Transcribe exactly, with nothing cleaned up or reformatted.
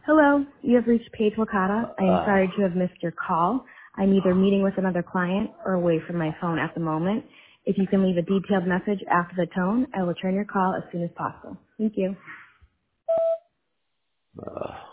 Hello, you have reached Paige Wakata. I am Uh, sorry to have missed your call. I'm either meeting with another client or away from my phone at the moment. If you can leave a detailed message after the tone, I will return your call as soon as possible. Thank you. uh.